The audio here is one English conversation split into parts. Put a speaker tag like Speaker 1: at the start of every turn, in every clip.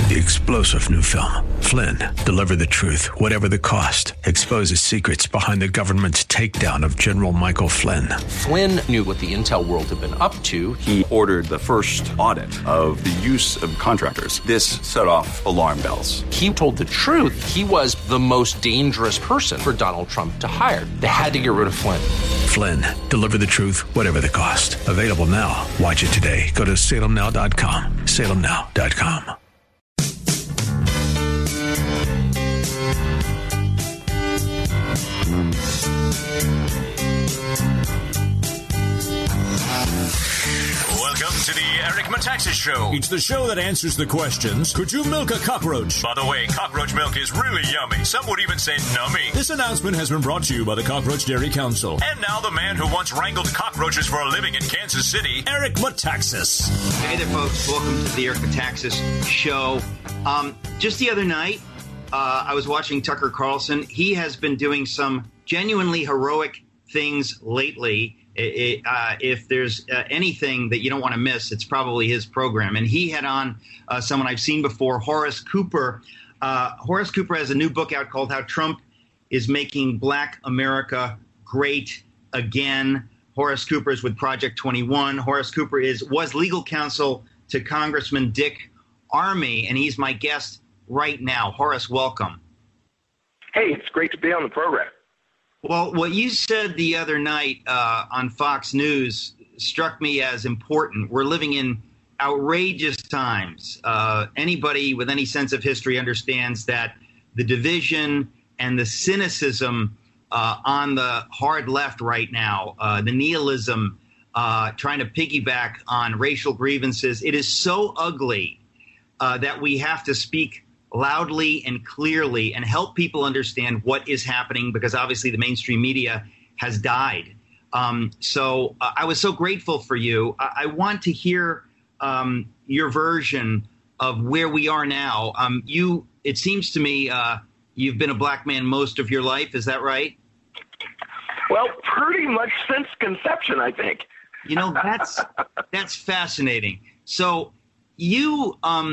Speaker 1: The explosive new film, Flynn, deliver the truth, whatever the cost, exposes secrets behind the government's takedown of General Michael Flynn.
Speaker 2: Flynn knew what the intel world had been up to.
Speaker 3: He ordered the first audit of the use of contractors. This set off alarm bells.
Speaker 2: He told the truth. He was the most dangerous person for Donald Trump to hire. They had to get rid of Flynn.
Speaker 1: Flynn, deliver the truth, whatever the cost. Available now. Watch it today. Go to salemnow.com. salemnow.com.
Speaker 4: Welcome to the Eric Metaxas Show. It's the show that answers the questions, could you milk a cockroach? By the way, cockroach milk is really yummy. Some would even say nummy. This announcement has been brought to you by the Cockroach Dairy Council. And now the man who once wrangled cockroaches for a living in Kansas City, Eric Metaxas.
Speaker 5: Hey there, folks. Welcome to the Eric Metaxas Show. Just the other night, I was watching Tucker Carlson. He has been doing some genuinely heroic things lately. If there's anything that you don't want to miss, it's probably his program. And he had on someone I've seen before, Horace Cooper. Horace Cooper has a new book out called How Trump is Making Black America Great Again. Horace Cooper is with Project 21. Horace Cooper was legal counsel to Congressman Dick Armey, and he's my guest right now. Horace, welcome.
Speaker 6: Hey, it's great to be on the program.
Speaker 5: Well, what you said the other night on Fox News struck me as important. We're living in outrageous times. Anybody with any sense of history understands that the division and the cynicism on the hard left right now, the nihilism, trying to piggyback on racial grievances, it is so ugly that we have to speak loudly and clearly and help people understand what is happening, because obviously the mainstream media has died. So I was so grateful for you. I want to hear your version of where we are now. It seems to me you've been a black man most of your life. Is that right?
Speaker 6: Well, pretty much since conception, I think.
Speaker 5: You know, that's fascinating. So you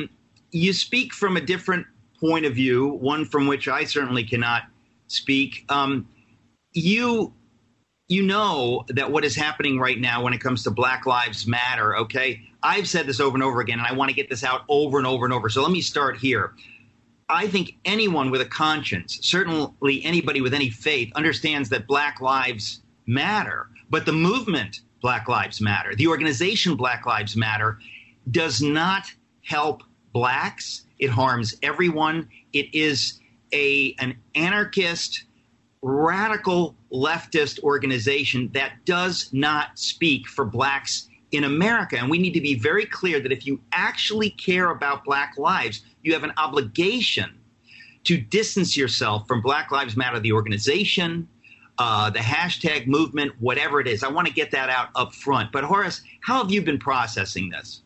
Speaker 5: speak from a different point of view, one from which I certainly cannot speak. You know that what is happening right now when it comes to Black Lives Matter, okay? I've said this over and over again, and I want to get this out over and over and over. So let me start here. I think anyone with a conscience, certainly anybody with any faith, understands that Black Lives Matter. But the movement Black Lives Matter, the organization Black Lives Matter, does not help blacks. It harms everyone. It is an anarchist, radical leftist organization that does not speak for blacks in America. And we need to be very clear that if you actually care about black lives, you have an obligation to distance yourself from Black Lives Matter, the organization, the hashtag movement, whatever it is. I want to get that out up front. But Horace, how have you been processing this?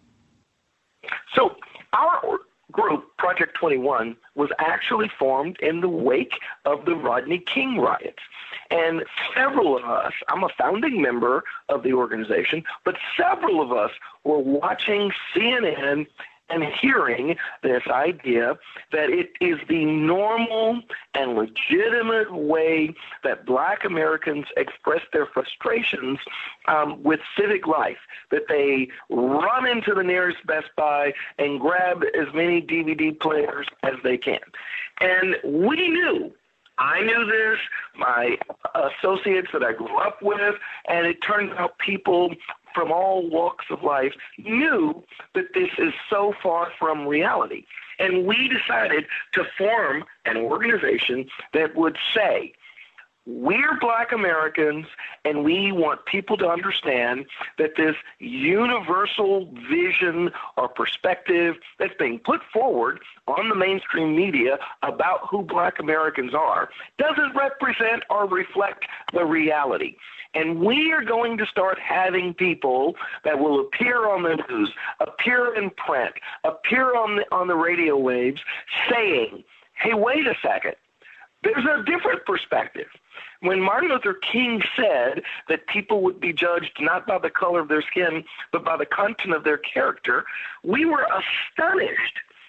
Speaker 6: So our group, Project 21, was actually formed in the wake of the Rodney King riots. And several of us, I'm a founding member of the organization, but several of us were watching CNN and hearing this idea that it is the normal and legitimate way that black Americans express their frustrations with civic life, that they run into the nearest Best Buy and grab as many DVD players as they can. And we knew, I knew this, my associates that I grew up with, and it turns out people from all walks of life knew that this is so far from reality. And we decided to form an organization that would say, we're black Americans, and we want people to understand that this universal vision or perspective that's being put forward on the mainstream media about who black Americans are doesn't represent or reflect the reality. And we are going to start having people that will appear on the news, appear in print, appear on the radio waves saying, hey, wait a second, there's a different perspective. When Martin Luther King said that people would be judged not by the color of their skin, but by the content of their character, we were astonished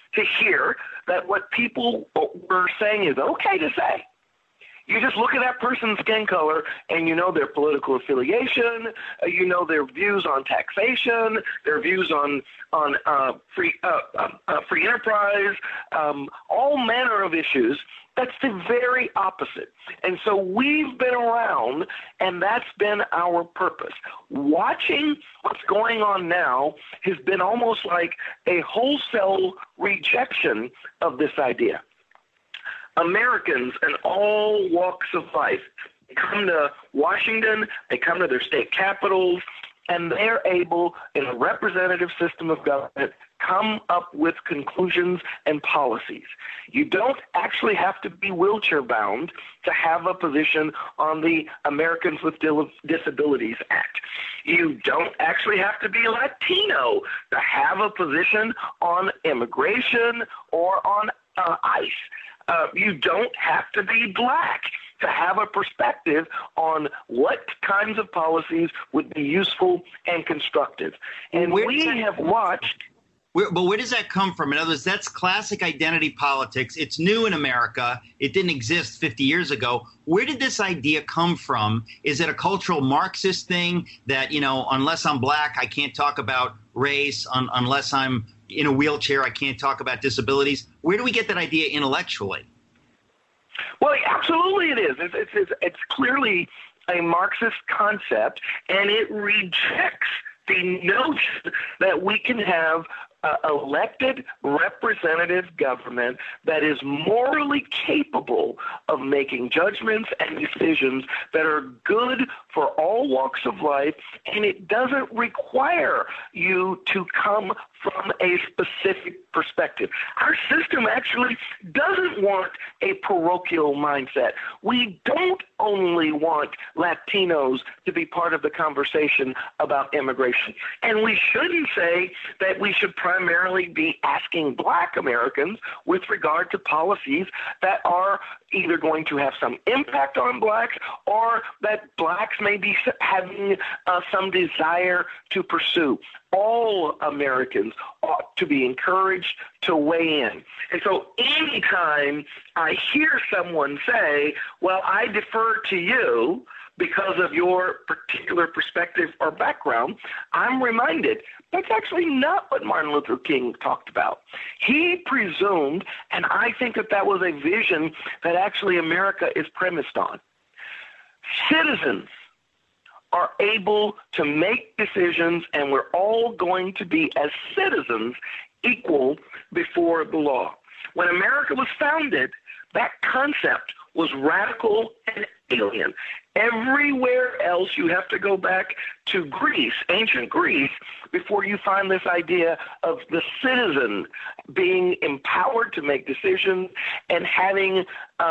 Speaker 6: to hear that what people were saying is okay to say. You just look at that person's skin color and you know their political affiliation, you know their views on taxation, their views on free enterprise, all manner of issues. That's the very opposite. And so we've been around, and that's been our purpose. Watching what's going on now has been almost like a wholesale rejection of this idea. Americans in all walks of life come to Washington, they come to their state capitals, and they're able, in a representative system of government, come up with conclusions and policies. You don't actually have to be wheelchair bound to have a position on the Americans with Disabilities Act. You don't actually have to be Latino to have a position on immigration or on ICE. You don't have to be black to have a perspective on what kinds of policies would be useful and constructive. And we have watched.
Speaker 5: But where does that come from? In other words, that's classic identity politics. It's new in America. It didn't exist 50 years ago. Where did this idea come from? Is it a cultural Marxist thing that, you know, unless I'm black, I can't talk about race, unless I'm in a wheelchair, I can't talk about disabilities? Where do we get that idea intellectually?
Speaker 6: Well, absolutely it is. It's clearly a Marxist concept, and it rejects the notion that we can have elected representative government that is morally capable of making judgments and decisions that are good for all walks of life, and it doesn't require you to come from a specific perspective. Our system actually doesn't want a parochial mindset. We don't only want Latinos to be part of the conversation about immigration. And we shouldn't say that we should primarily be asking black Americans with regard to policies that are either going to have some impact on blacks or that blacks may be having some desire to pursue. All Americans ought to be encouraged to weigh in. And so anytime I hear someone say, well, I defer to you because of your particular perspective or background, I'm reminded that's actually not what Martin Luther King talked about. He presumed, and I think that was a vision that actually America is premised on. Citizens are able to make decisions, and we're all going to be, as citizens, equal before the law. When America was founded, that concept was radical and alien. Everywhere else, you have to go back to Greece, ancient Greece, before you find this idea of the citizen being empowered to make decisions and having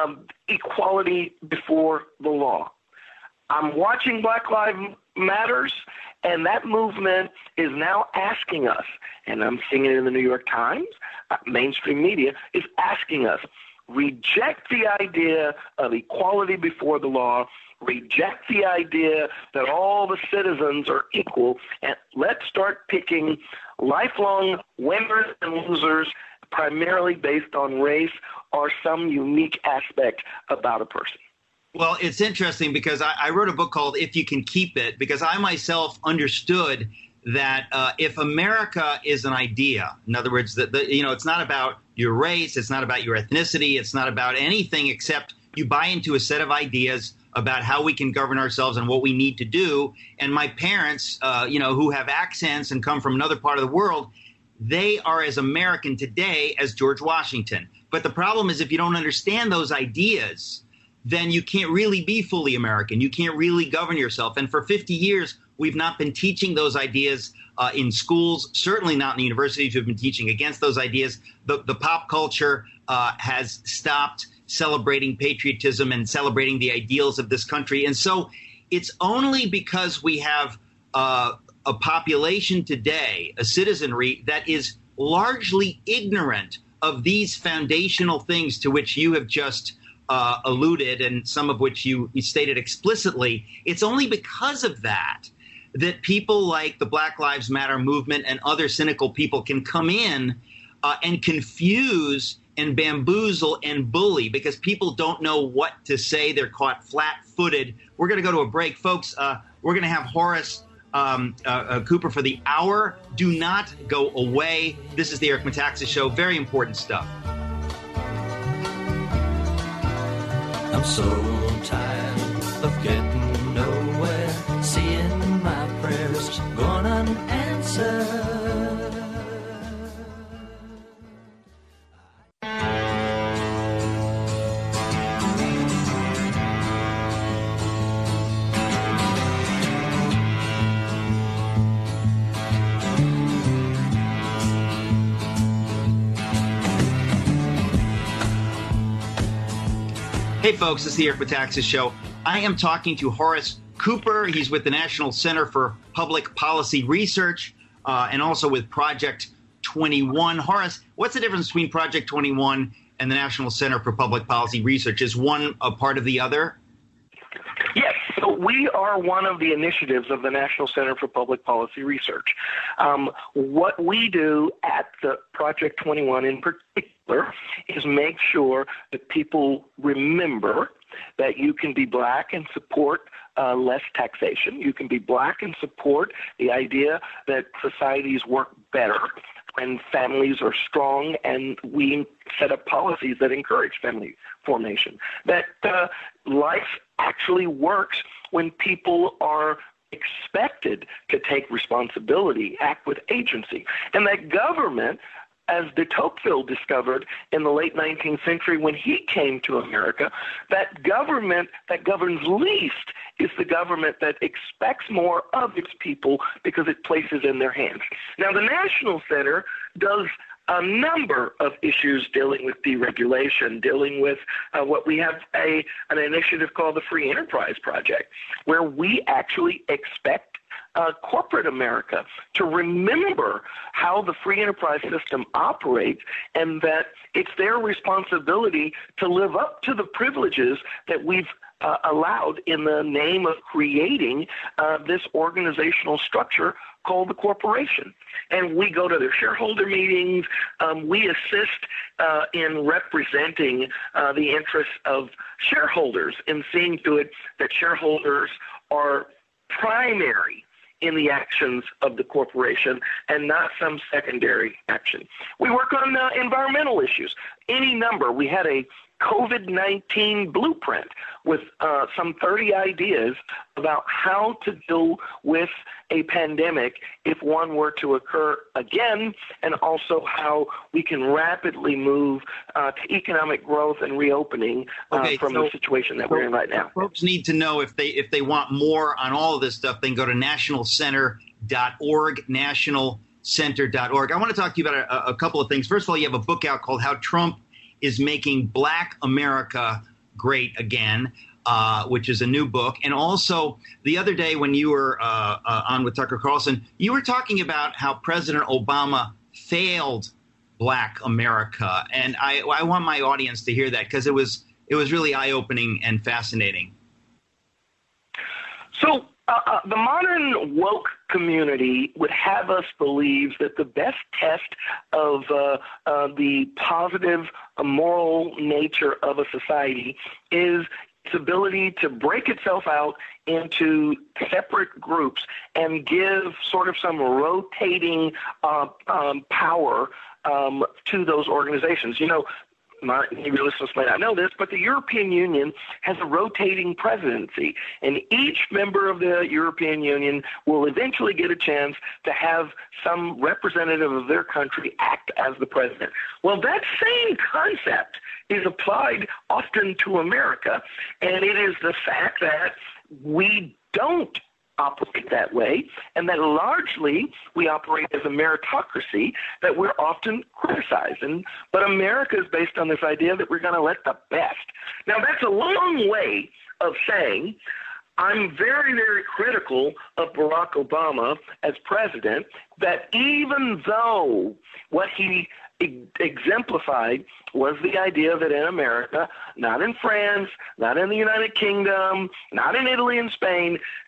Speaker 6: equality before the law. I'm watching Black Lives Matters, and that movement is now asking us, and I'm seeing it in the New York Times, mainstream media, is asking us, reject the idea of equality before the law, reject the idea that all the citizens are equal, and let's start picking lifelong winners and losers primarily based on race or some unique aspect about a person.
Speaker 5: Well, it's interesting because I wrote a book called If You Can Keep It, because I myself understood that if America is an idea, in other words, that it's not about your race, it's not about your ethnicity, it's not about anything except you buy into a set of ideas about how we can govern ourselves and what we need to do. And my parents, who have accents and come from another part of the world, they are as American today as George Washington. But the problem is if you don't understand those ideas, then you can't really be fully American. You can't really govern yourself. And for 50 years, we've not been teaching those ideas in schools, certainly not in the universities. We've been teaching against those ideas. The pop culture has stopped celebrating patriotism and celebrating the ideals of this country. And so it's only because we have a population today, a citizenry, that is largely ignorant of these foundational things to which you have just alluded, and some of which you stated explicitly. It's only because of that people like the Black Lives Matter movement and other cynical people can come in and confuse and bamboozle and bully because people don't know what to say. They're caught flat-footed. We're going to go to a break. Folks, we're going to have Horace Cooper for the hour. Do not go away. This is the Eric Metaxas Show. Very important stuff.
Speaker 7: I'm so tired of getting nowhere, seeing my prayers gone unanswered.
Speaker 5: Hey, folks, this is the Eric Metaxas Show. I am talking to Horace Cooper. He's with the National Center for Public Policy Research and also with Project 21. Horace, what's the difference between Project 21 and the National Center for Public Policy Research? Is one a part of the other?
Speaker 6: Yes. So we are one of the initiatives of the National Center for Public Policy Research. What we do at the Project 21 in particular is make sure that people remember that you can be black and support less taxation. You can be black and support the idea that societies work better when families are strong and we set up policies that encourage family formation. That life actually works when people are expected to take responsibility, act with agency, and that government, as de Tocqueville discovered in the late 19th century when he came to America, that government that governs least is the government that expects more of its people because it places in their hands. Now, the National Center does a number of issues dealing with deregulation, dealing with what we have an initiative called the Free Enterprise Project, where we actually expect corporate America to remember how the free enterprise system operates and that it's their responsibility to live up to the privileges that we've allowed in the name of creating this organizational structure called the corporation. And we go to their shareholder meetings. We assist in representing the interests of shareholders and seeing to it that shareholders are primary in the actions of the corporation and not some secondary action. We work on environmental issues, any number. We had a COVID-19 blueprint with some 30 ideas about how to deal with a pandemic if one were to occur again, and also how we can rapidly move to economic growth and reopening from the situation that we're in right now.
Speaker 5: Folks need to know if they want more on all of this stuff, they can go to nationalcenter.org, nationalcenter.org. I want to talk to you about a couple of things. First of all, you have a book out called How Trump is Making Black America Great Again, which is a new book. And also, the other day when you were on with Tucker Carlson, you were talking about how President Obama failed Black America. And I want my audience to hear that because it was really eye-opening and fascinating.
Speaker 6: So the modern woke community would have us believe that the best test of the positive moral nature of a society is its ability to break itself out into separate groups and give sort of some rotating power to those organizations. You know, your listeners might not know this, but the European Union has a rotating presidency, and each member of the European Union will eventually get a chance to have some representative of their country act as the president. Well, that same concept is applied often to America, and it is the fact that we don't operate that way, and that largely we operate as a meritocracy that we're often criticized. But America is based on this idea that we're going to let the best. Now, that's a long way of saying I'm very, very critical of Barack Obama as president, that even though what he exemplified was the idea that in America, not in France, not in the United Kingdom, not in Italy and Spain, that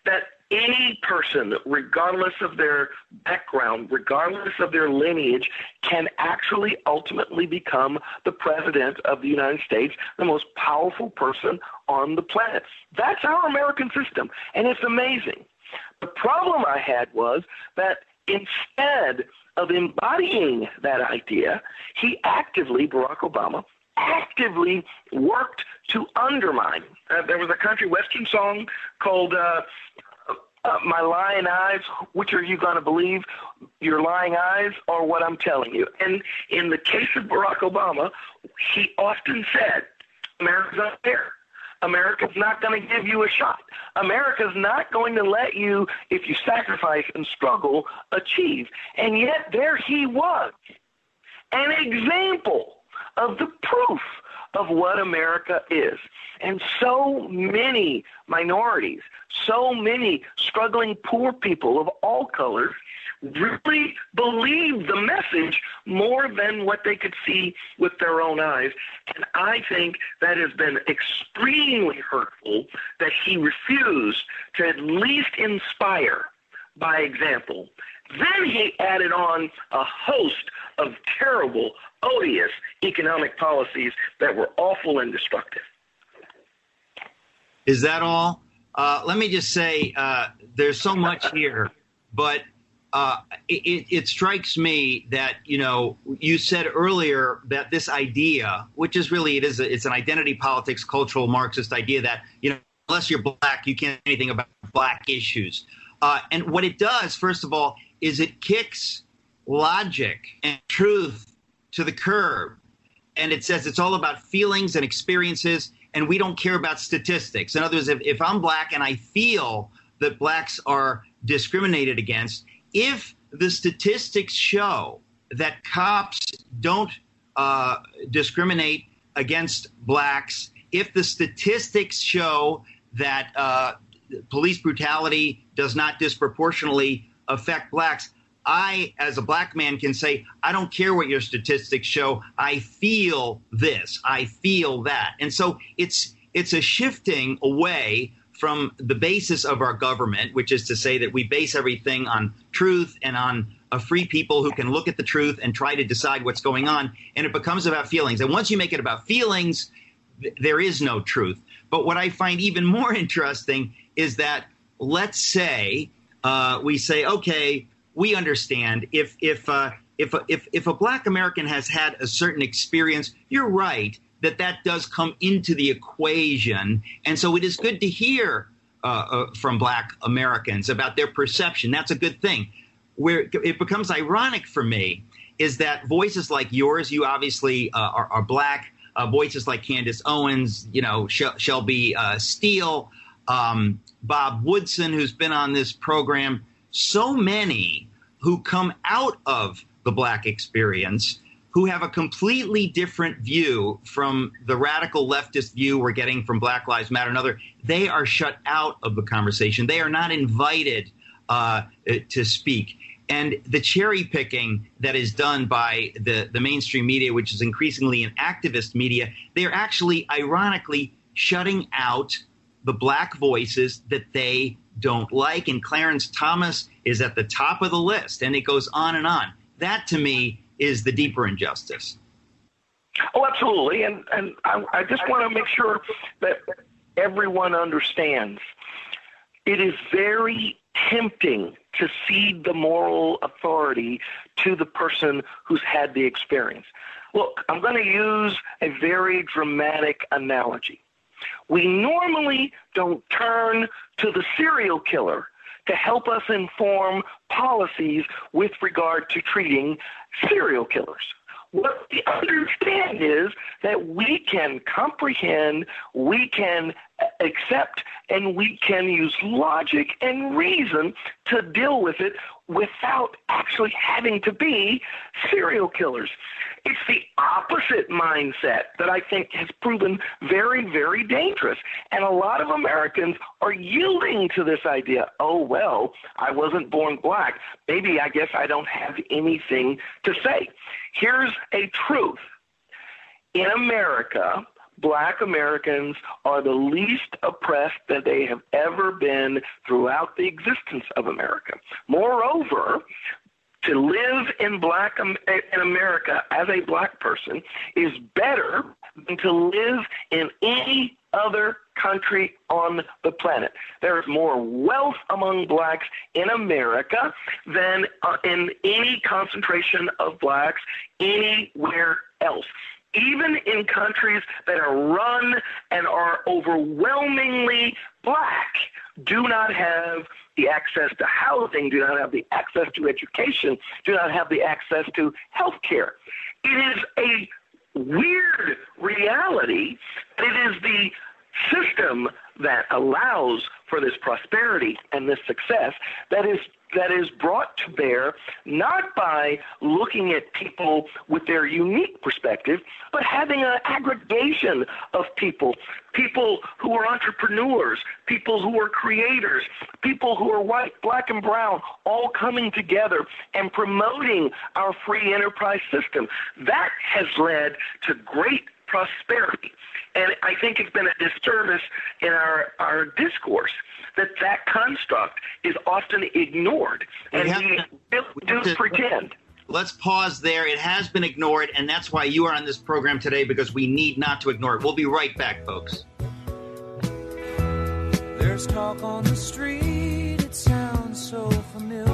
Speaker 6: any person, regardless of their background, regardless of their lineage, can actually ultimately become the president of the United States, the most powerful person on the planet. That's our American system, and it's amazing. The problem I had was that instead of embodying that idea, Barack Obama, actively worked to undermine. There was a country western song called My Lying Eyes. Which are you going to believe, your lying eyes or what I'm telling you? And in the case of Barack Obama, he often said, America's unfair. America's not going to give you a shot. America's not going to let you, if you sacrifice and struggle, achieve. And yet there he was, an example of the proof of what America is. And so many minorities, so many struggling poor people of all colors really believed the message more than what they could see with their own eyes. And I think that has been extremely hurtful that he refused to at least inspire by example. Then he added on a host of terrible, odious economic policies that were awful and destructive.
Speaker 5: Is that all? Let me just say there's so much here, but it strikes me that, you said earlier that this idea, which is really, it's an identity politics, cultural Marxist idea that, unless you're black, you can't do anything about black issues. And what it does, first of all, is it kicks logic and truth to the curb. And it says it's all about feelings and experiences, and we don't care about statistics. In other words, if I'm black and I feel that blacks are discriminated against, if the statistics show that cops don't discriminate against blacks, if the statistics show that police brutality does not disproportionately affect blacks, I, as a black man, can say, I don't care what your statistics show. I feel this. I feel that. And so it's a shifting away from the basis of our government, which is to say that we base everything on truth and on a free people who can look at the truth and try to decide what's going on. And it becomes about feelings. And once you make it about feelings, there is no truth. But what I find even more interesting is that, let's say, we say, okay, we understand if a black American has had a certain experience, you're right that does come into the equation. And so it is good to hear from black Americans about their perception. That's a good thing. Where it becomes ironic for me is that voices like yours, you obviously are black, voices like Candace Owens, Shelby Steele, Bob Woodson, who's been on this program, so many who come out of the black experience, who have a completely different view from the radical leftist view we're getting from Black Lives Matter and other, they are shut out of the conversation. They are not invited to speak. And the cherry picking that is done by the mainstream media, which is increasingly an activist media, they're actually, ironically, shutting out the black voices that they don't like. And Clarence Thomas is at the top of the list, and it goes on and on. That, to me, is the deeper injustice.
Speaker 6: Oh, absolutely. And I just want to make sure that everyone understands. It is very tempting to cede the moral authority to the person who's had the experience. Look, I'm going to use a very dramatic analogy. We normally don't turn to the serial killer to help us inform policies with regard to treating serial killers. What we understand is that we can comprehend, we can accept, and we can use logic and reason to deal with it without actually having to be serial killers. It's the opposite mindset that I think has proven very, very dangerous. And a lot of Americans are yielding to this idea. Oh, well, I wasn't born black. Maybe I guess I don't have anything to say. Here's a truth. In America, Black Americans are the least oppressed that they have ever been throughout the existence of America. Moreover, to live in America as a black person is better than to live in any other country on the planet. There is more wealth among blacks in America than in any concentration of blacks anywhere else. Even in countries that are run and are overwhelmingly black, do not have the access to housing, do not have the access to education, do not have the access to health care. It is a weird reality. It is the system that allows for this prosperity and this success that is brought to bear not by looking at people with their unique perspective, but having an aggregation of people who are entrepreneurs, people who are creators, people who are white, black, and brown, all coming together and promoting our free enterprise system. That has led to great prosperity. And I think it's been a disservice in our discourse that construct is often ignored. And we do pretend.
Speaker 5: Let's pause there. It has been ignored, and that's why you are on this program today, because we need not to ignore it. We'll be right back, folks.
Speaker 7: There's talk on the street, it sounds so familiar.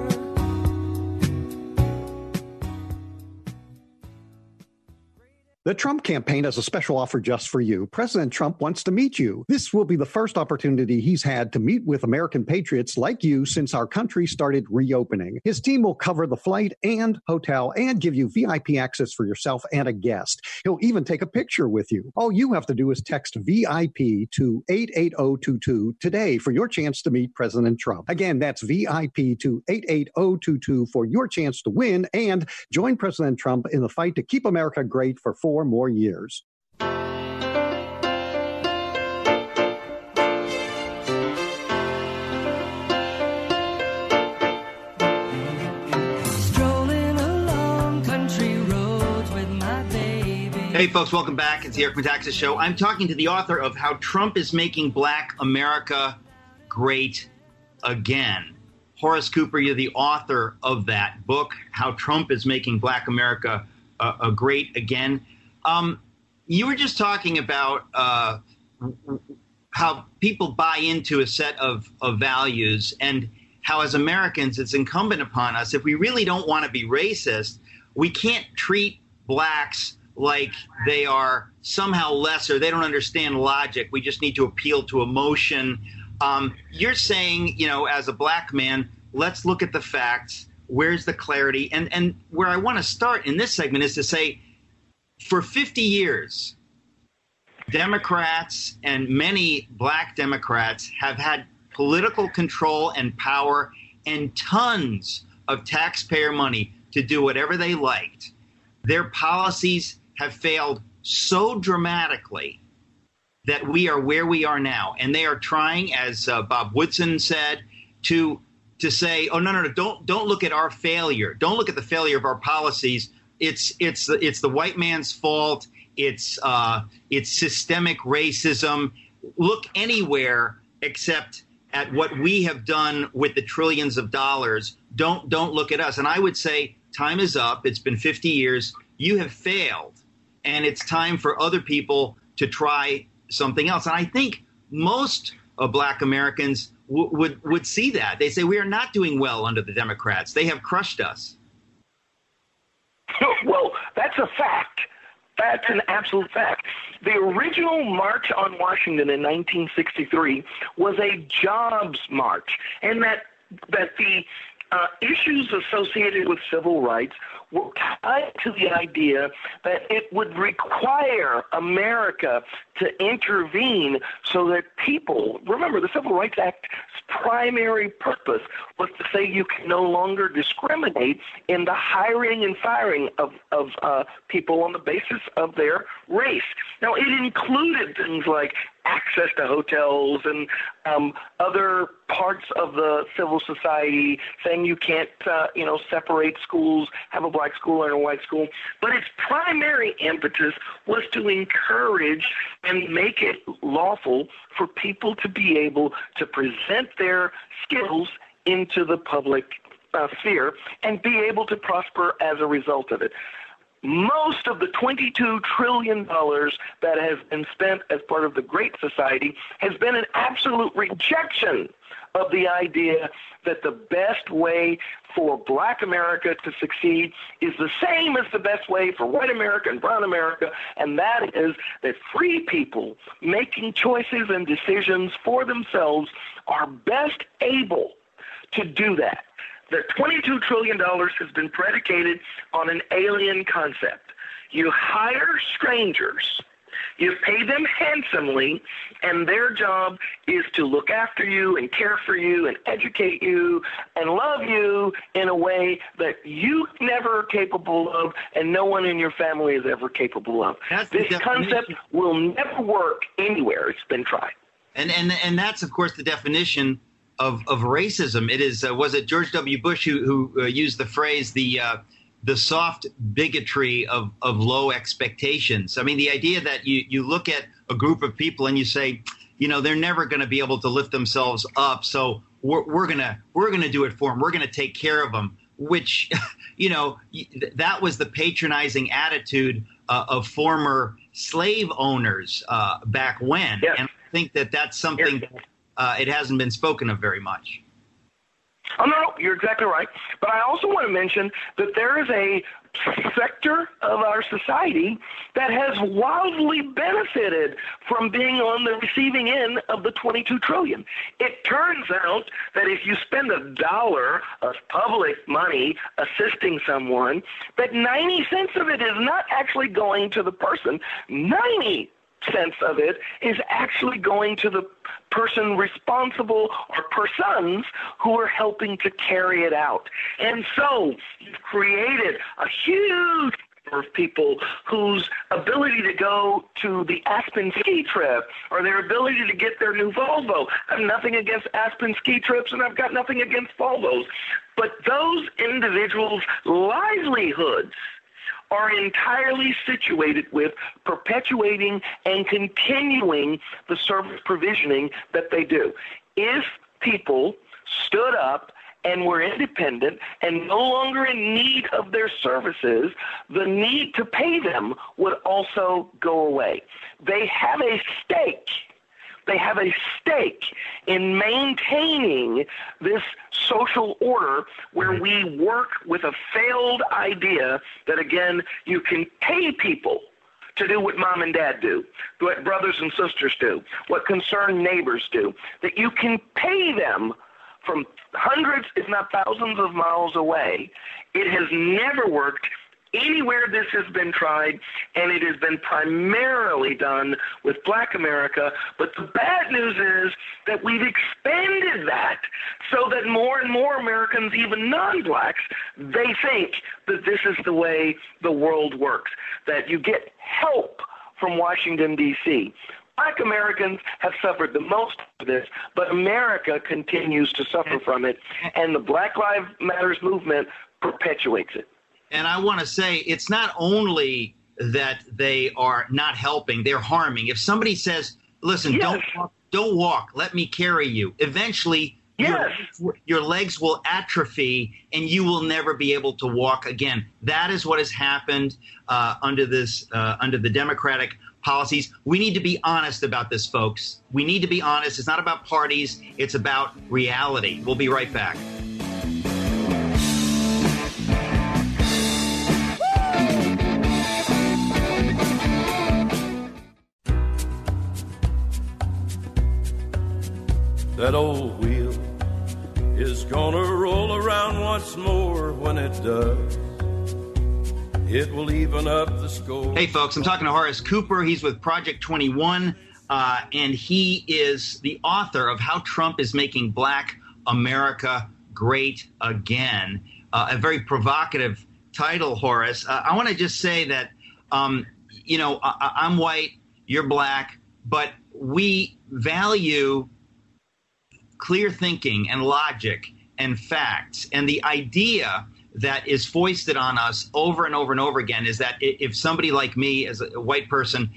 Speaker 8: The Trump campaign has a special offer just for you. President Trump wants to meet you. This will be the first opportunity he's had to meet with American patriots like you since our country started reopening. His team will cover the flight and hotel and give you VIP access for yourself and a guest. He'll even take a picture with you. All you have to do is text VIP to 88022 today for your chance to meet President Trump. Again, that's VIP to 88022 for your chance to win and join President Trump in the fight to keep America great for 4 more years.
Speaker 7: Strolling along country roads with my baby.
Speaker 5: Hey, folks, welcome back. It's the Eric Metaxas Show. I'm talking to the author of How Trump is Making Black America Great Again. Horace Cooper, you're the author of that book, How Trump is Making Black America Great Again. You were just talking about how people buy into a set of values and how as Americans it's incumbent upon us, if we really don't want to be racist, we can't treat blacks like they are somehow lesser. They don't understand logic. We just need to appeal to emotion. You're saying, as a black man, let's look at the facts. Where's the clarity? And where I want to start in this segment is to say, for 50 years, Democrats and many black Democrats have had political control and power and tons of taxpayer money to do whatever they liked. Their policies have failed so dramatically that we are where we are now. And they are trying, as Bob Woodson said, to say, oh, no, don't look at our failure. Don't look at the failure of our policies. It's the white man's fault. It's systemic racism. Look anywhere except at what we have done with the trillions of dollars. Don't look at us. And I would say time is up. It's been 50 years. You have failed, and it's time for other people to try something else. And I think most black Americans would see that. They say we are not doing well under the Democrats. They have crushed us.
Speaker 6: Well, that's a fact. That's an absolute fact. The original March on Washington in 1963 was a jobs march, and that the issues associated with civil rights were tied to the idea that it would require America to intervene so that people, remember, the Civil Rights Act's primary purpose was to say you can no longer discriminate in the hiring and firing of people on the basis of their race. Now, it included things like access to hotels and other parts of the civil society, saying you can't, separate schools, have a black school or in a white school, but its primary impetus was to encourage and make it lawful for people to be able to present their skills into the public sphere and be able to prosper as a result of it. Most of the $22 trillion that has been spent as part of the Great Society has been an absolute rejection of the idea that the best way for black America to succeed is the same as the best way for white America and brown America, and that is that free people making choices and decisions for themselves are best able to do that. The $22 trillion has been predicated on an alien concept. You hire strangers, you pay them handsomely, and their job is to look after you and care for you and educate you and love you in a way that you never are capable of and no one in your family is ever capable of. This concept will never work anywhere. It's been tried.
Speaker 5: And that's, of course, the definition of racism. It is was it George W. Bush who used the phrase the soft bigotry of low expectations. I mean, the idea that you look at a group of people and you say, you know, they're never going to be able to lift themselves up, so we're gonna do it for them. We're gonna take care of them. Which, you know, that was the patronizing attitude of former slave owners back when. Yes. And I think that's something. Yes. It hasn't been spoken of very much.
Speaker 6: Oh, no, you're exactly right. But I also want to mention that there is a sector of our society that has wildly benefited from being on the receiving end of the $22 trillion. It turns out that if you spend $1 of public money assisting someone, that 90 cents of it is not actually going to the person. 90 cents of it is actually going to the person responsible or persons who are helping to carry it out. And so you've created a huge number of people whose ability to go to the Aspen ski trip or their ability to get their new Volvo. I have nothing against Aspen ski trips and I've got nothing against Volvos. But those individuals' livelihoods are entirely situated with perpetuating and continuing the service provisioning that they do. If people stood up and were independent and no longer in need of their services, the need to pay them would also go away. They have a stake. They have a stake in maintaining this social order where we work with a failed idea that, again, you can pay people to do what mom and dad do, what brothers and sisters do, what concerned neighbors do, that you can pay them from hundreds, if not thousands of miles away. It has never worked anywhere this has been tried, and it has been primarily done with black America. But the bad news is that we've expanded that so that more and more Americans, even non-blacks, they think that this is the way the world works, that you get help from Washington, D.C. Black Americans have suffered the most of this, but America continues to suffer from it, and the Black Lives Matter movement perpetuates it.
Speaker 5: And I want to say it's not only that they are not helping, they're harming. If somebody says, listen,
Speaker 6: yes.
Speaker 5: don't walk, let me carry you, eventually
Speaker 6: yes.
Speaker 5: your legs will atrophy and you will never be able to walk again. That is what has happened under the Democratic policies. We need to be honest about this, folks. We need to be honest. It's not about parties. It's about reality. We'll be right back.
Speaker 9: That old wheel is gonna roll around once more. When it does, it will even up the score.
Speaker 5: Hey, folks, I'm talking to Horace Cooper. He's with Project 21, and he is the author of How Trump is Making Black America Great Again. A very provocative title, Horace. I want to just say that, I'm white, you're black, but we value clear thinking and logic and facts, and the idea that is foisted on us over and over and over again is that if somebody like me, as a white person,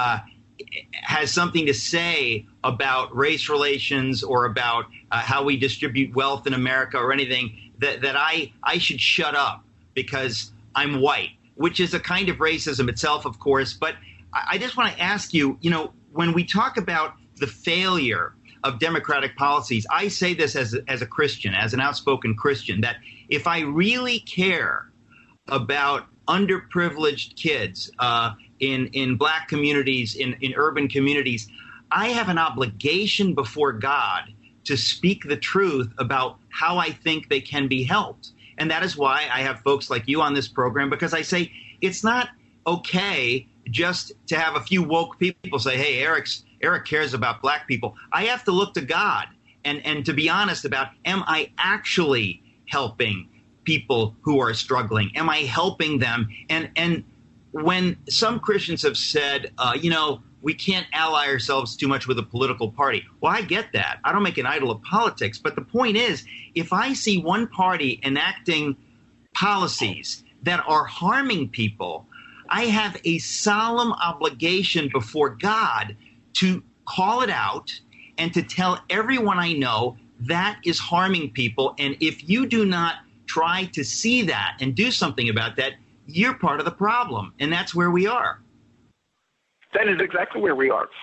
Speaker 5: has something to say about race relations or about how we distribute wealth in America or anything, that I should shut up because I'm white, which is a kind of racism itself, of course. But I just want to ask you, when we talk about the failure of democratic policies, I say this as a Christian, as an outspoken Christian, that if I really care about underprivileged kids in black communities, in urban communities, I have an obligation before God to speak the truth about how I think they can be helped. And that is why I have folks like you on this program, because I say it's not okay just to have a few woke people say, hey, Eric cares about black people. I have to look to God and to be honest about, am I actually helping people who are struggling? Am I helping them? And when some Christians have said, we can't ally ourselves too much with a political party. Well, I get that. I don't make an idol of politics. But the point is, if I see one party enacting policies that are harming people, I have a solemn obligation before God to call it out and to tell everyone I know that is harming people. And if you do not try to see that and do something about that, you're part of the problem. And that's where we are.
Speaker 6: That is exactly where we are.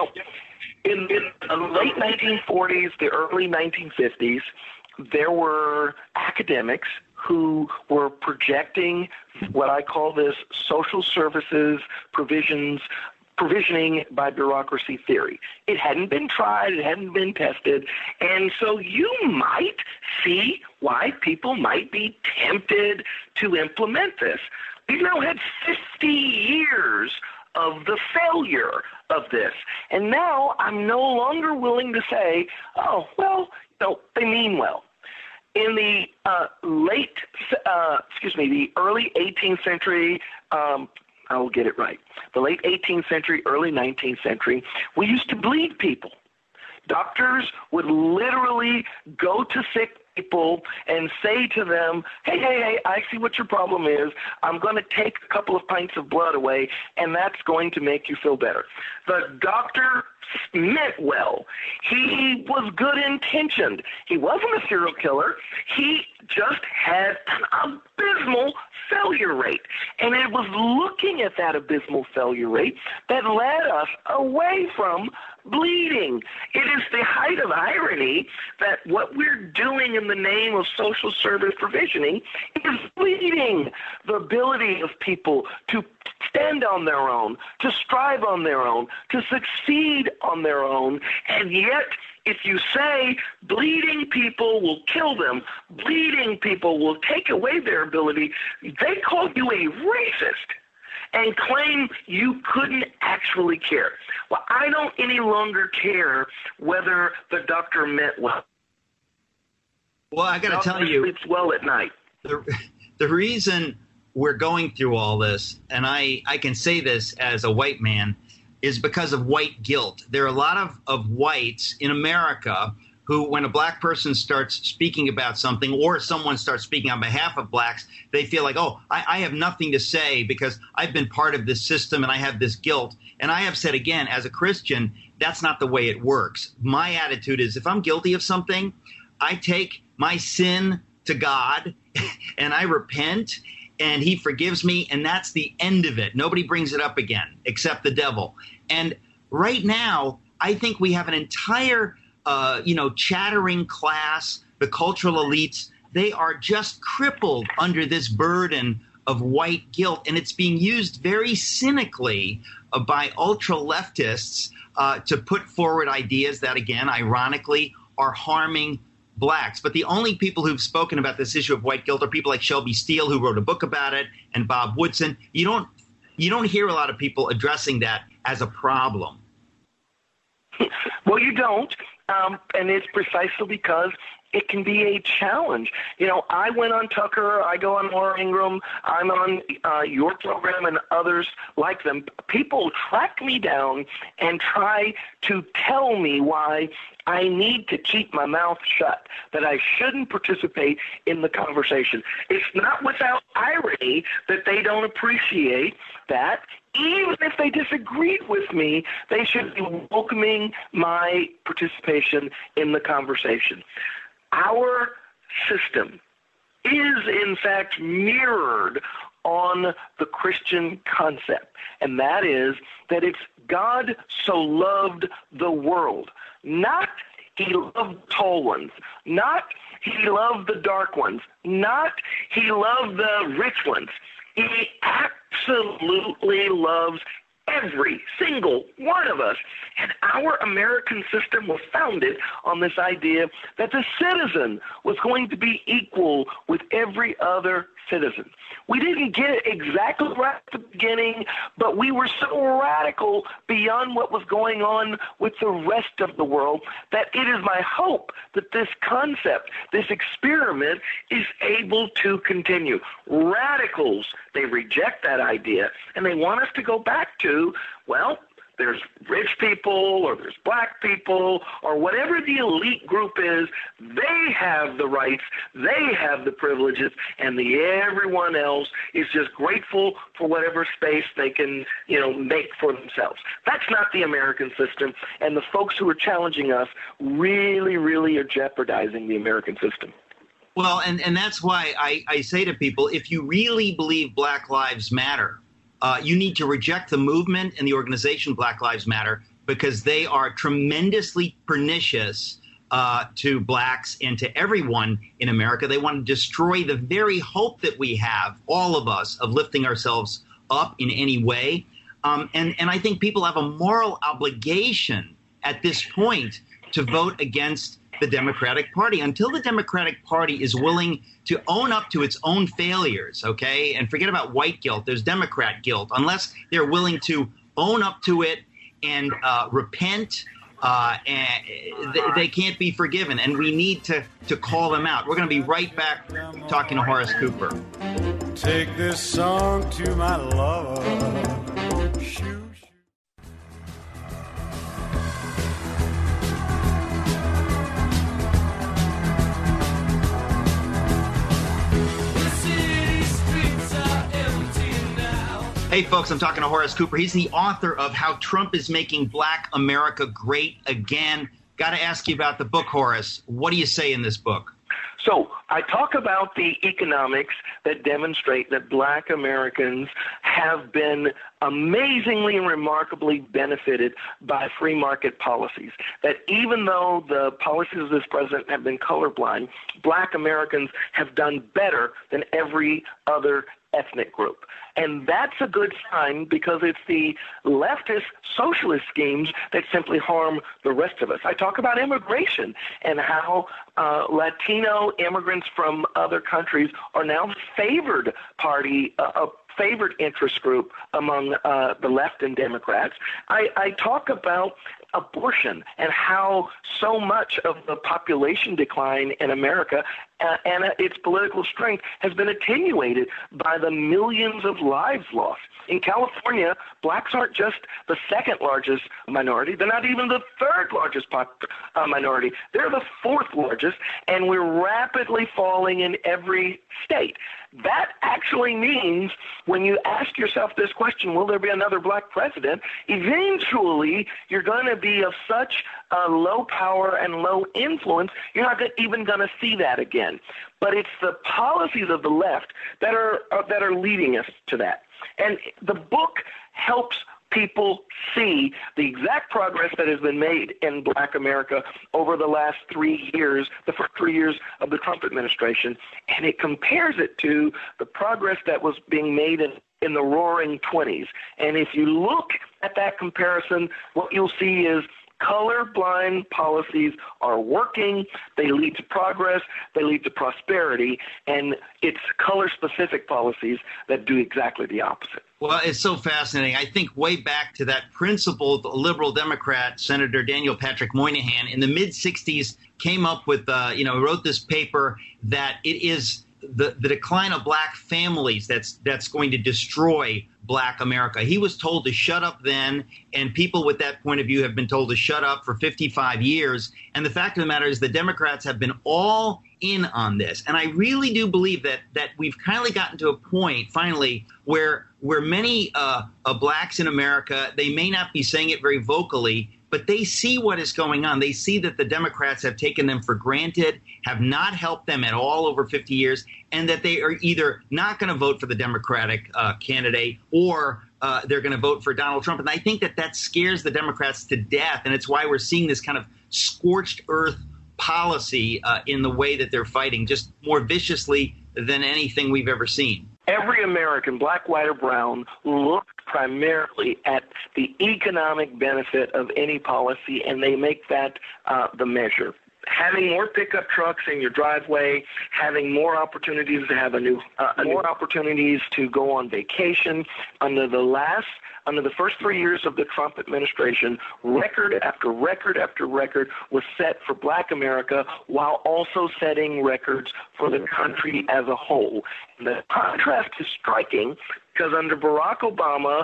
Speaker 6: In the late 1940s, the early 1950s, there were academics who were projecting what I call this social services provisioning by bureaucracy theory. It hadn't been tried, it hadn't been tested, and so you might see why people might be tempted to implement this. We've now had 50 years of the failure of this, and now I'm no longer willing to say, they mean well. In the the early 18th century, I will get it right. The late 18th century, early 19th century, we used to bleed people. Doctors would literally go to sick people and say to them, hey, I see what your problem is. I'm going to take a couple of pints of blood away, and that's going to make you feel better. The doctor meant well. He was good intentioned. He wasn't a serial killer. He just had an abysmal failure rate. And it was looking at that abysmal failure rate that led us away from bleeding. It is the height of irony that what we're doing in the name of social service provisioning is bleeding the ability of people to stand on their own, to strive on their own, to succeed on their own. And yet, if you say bleeding people will kill them, bleeding people will take away their ability, they call you a racist and claim you couldn't actually care. Well, I don't any longer care whether the doctor meant well.
Speaker 5: Well, I got to tell you,
Speaker 6: sleeps well at night.
Speaker 5: The reason we're going through all this, and I can say this as a white man, is because of white guilt. There are a lot of whites in America who, when a black person starts speaking about something or someone starts speaking on behalf of blacks, they feel like, I have nothing to say because I've been part of this system and I have this guilt. And I have said again, as a Christian, that's not the way it works. My attitude is if I'm guilty of something, I take my sin to God and I repent and he forgives me, and that's the end of it. Nobody brings it up again except the devil. And right now, I think we have an entire chattering class, the cultural elites. They are just crippled under this burden of white guilt, and it's being used very cynically by ultra-leftists to put forward ideas that, again, ironically, are harming blacks. But the only people who've spoken about this issue of white guilt are people like Shelby Steele, who wrote a book about it, and Bob Woodson. You don't hear a lot of people addressing that as a problem.
Speaker 6: Well, you don't. And it's precisely because it can be a challenge. I went on Tucker, I go on Laura Ingraham, I'm on your program and others like them. People track me down and try to tell me why I need to keep my mouth shut, that I shouldn't participate in the conversation. It's not without irony that they don't appreciate that. Even if they disagreed with me, they should be welcoming my participation in the conversation. Our system is, in fact, mirrored on the Christian concept, and that is that it's God so loved the world, not he loved tall ones, not he loved the dark ones, not he loved the rich ones. He absolutely loves every single one of us. And our American system was founded on this idea that the citizen was going to be equal with every other citizen. We didn't get it exactly right at the beginning, but we were so radical beyond what was going on with the rest of the world that it is my hope that this concept, this experiment, is able to continue. Radicals, they reject that idea, and they want us to go back to, well, there's rich people or there's black people or whatever the elite group is, they have the rights, they have the privileges, and everyone else is just grateful for whatever space they can, make for themselves. That's not the American system, and the folks who are challenging us really, really are jeopardizing the American system.
Speaker 5: Well, and that's why I say to people, if you really believe Black Lives Matter, you need to reject the movement and the organization Black Lives Matter because they are tremendously pernicious to blacks and to everyone in America. They want to destroy the very hope that we have, all of us, of lifting ourselves up in any way. And I think people have a moral obligation at this point to vote against the Democratic Party until the Democratic Party is willing to own up to its own failures, okay? And forget about white guilt. There's Democrat guilt. Unless they're willing to own up to it and repent, and they can't be forgiven. And we need to call them out. We're going to be right back talking to Horace Cooper.
Speaker 9: Take this song to my lover.
Speaker 5: Hey, folks, I'm talking to Horace Cooper. He's the author of How Trump is Making Black America Great Again. Got to ask you about the book, Horace. What do you say in this book?
Speaker 6: So I talk about the economics that demonstrate that black Americans have been amazingly and remarkably benefited by free market policies, that even though the policies of this president have been colorblind, black Americans have done better than every other ethnic group. And that's a good sign because it's the leftist socialist schemes that simply harm the rest of us. I talk about immigration and how Latino immigrants from other countries are now favored party, a favored interest group among the left and Democrats. I talk about abortion and how so much of the population decline in America and its political strength has been attenuated by the millions of lives lost. In California, blacks aren't just the second largest minority. They're not even the third largest minority. They're the fourth largest, and we're rapidly falling in every state. That actually means when you ask yourself this question, will there be another black president, eventually you're going to be of such low power and low influence, you're not even going to see that again. But it's the policies of the left that are leading us to that. And the book helps people see the exact progress that has been made in black America over the last 3 years, the first 3 years of the Trump administration, and it compares it to the progress that was being made in the roaring 20s. And if you look at that comparison, what you'll see is Colorblind policies are working. They lead to progress. They lead to prosperity. And it's color-specific policies that do exactly the opposite.
Speaker 5: Well, it's so fascinating. I think way back to that principled liberal Democrat, Senator Daniel Patrick Moynihan, in the mid-'60s, came up with, wrote this paper that it is the decline of black families that's going to destroy black America. He was told to shut up then, and people with that point of view have been told to shut up for 55 years. And the fact of the matter is the Democrats have been all in on this. And I really do believe that we've kind of gotten to a point, finally, where many blacks in America, they may not be saying it very vocally, but they see what is going on. They see that the Democrats have taken them for granted, have not helped them at all over 50 years, and that they are either not going to vote for the Democratic candidate or they're going to vote for Donald Trump. And I think that scares the Democrats to death, and it's why we're seeing this kind of scorched earth policy in the way that they're fighting, just more viciously than anything we've ever seen.
Speaker 6: Every American, black, white, or brown, looks primarily at the economic benefit of any policy, and they make that the measure. Having more pickup trucks in your driveway, having more opportunities to have more opportunities to go on vacation. Under the first 3 years of the Trump administration, record after record after record was set for black America, while also setting records for the country as a whole. The contrast is striking because under Barack Obama,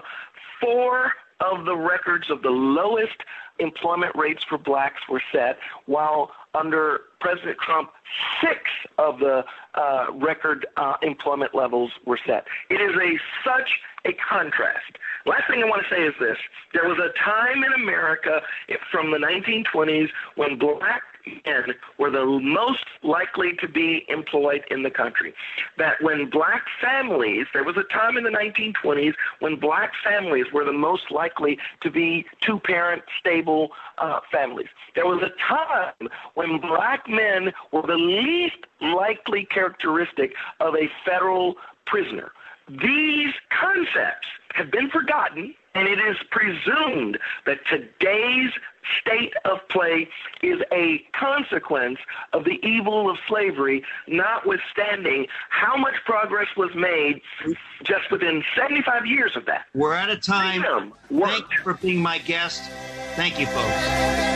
Speaker 6: 4 of the records of the lowest employment rates for blacks were set, while under President Trump, 6 of the record employment levels were set. It is such a contrast. Last thing I want to say is this. There was a time in America from the 1920s when black men were the most likely to be employed in the country. That when black families, there was a time in the 1920s when black families were the most likely to be two-parent stable families. There was a time when black men were the least likely characteristic of a federal prisoner. These concepts have been forgotten, and it is presumed that today's state of play is a consequence of the evil of slavery, notwithstanding how much progress was made just within 75 years of that.
Speaker 5: We're out of time. Thank you for being my guest. Thank you, folks.